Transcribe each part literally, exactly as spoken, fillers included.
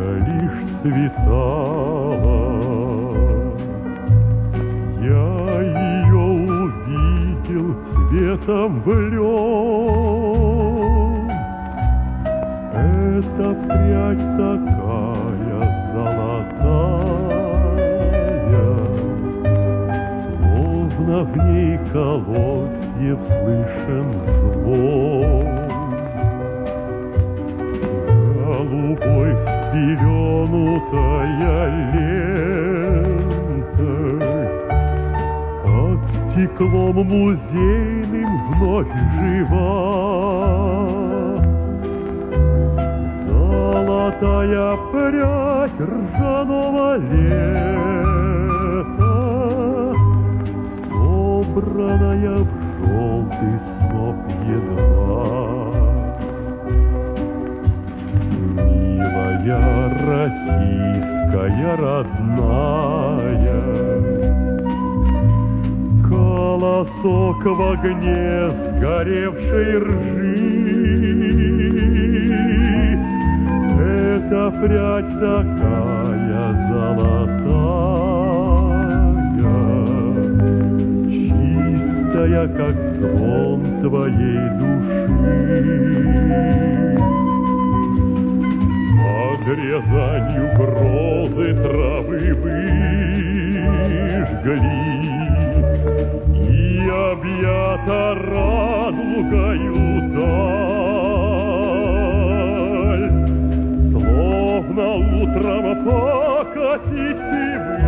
лишь светала. Я ее увидел цветом влюблен. Это прядь такая золотая, словно в ней колосьев слышен звон. Голубой спеленутая лентой, под стеклом музейным вновь жива. Золотая прядь ржаного лета, собранная в желтый сноп едва. Милая российская родная, колосок в огне сгоревшей ржи. Эта прядь такая золотая, чистая, как звон твоей души. Под Рязанью грозы травы выжгли, и объята радугою даль. Словно утром покосить ты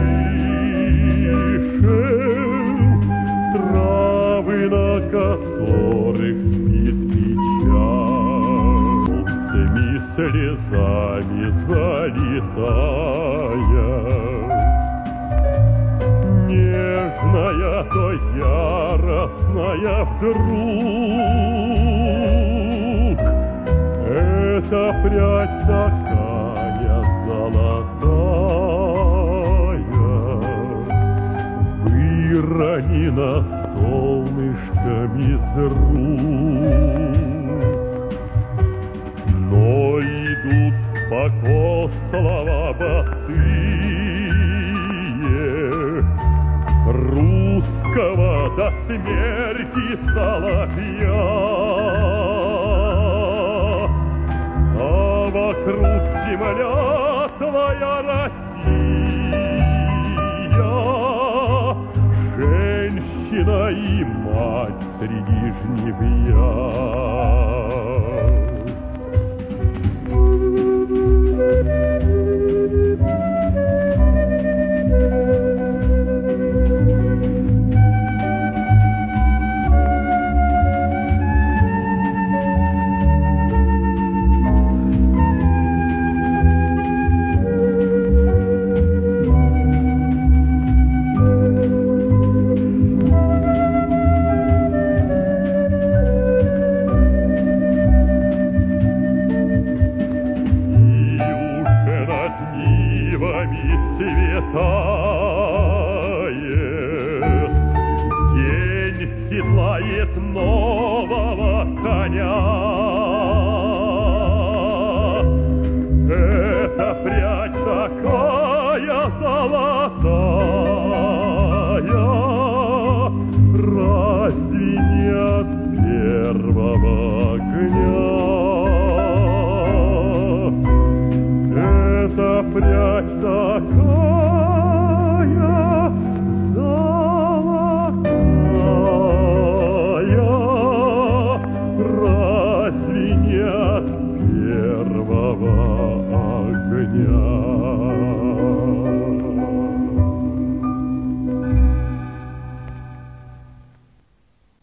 вышел, травы, на которых спит печаль, теми слезами залитая. Нежная, то яростная вдруг, эта прядь такая золотая, выронена солнышком из рук. Но идут по Кослова босые, русского до смерти соловья. А вокруг земля твоя Россия, женщина и мать среди жнивья. Светает, день седлает нового коня. Эта прядь такая золотая, разве не от первого огня? Эта прядь такая золотая, разве не от первого огня?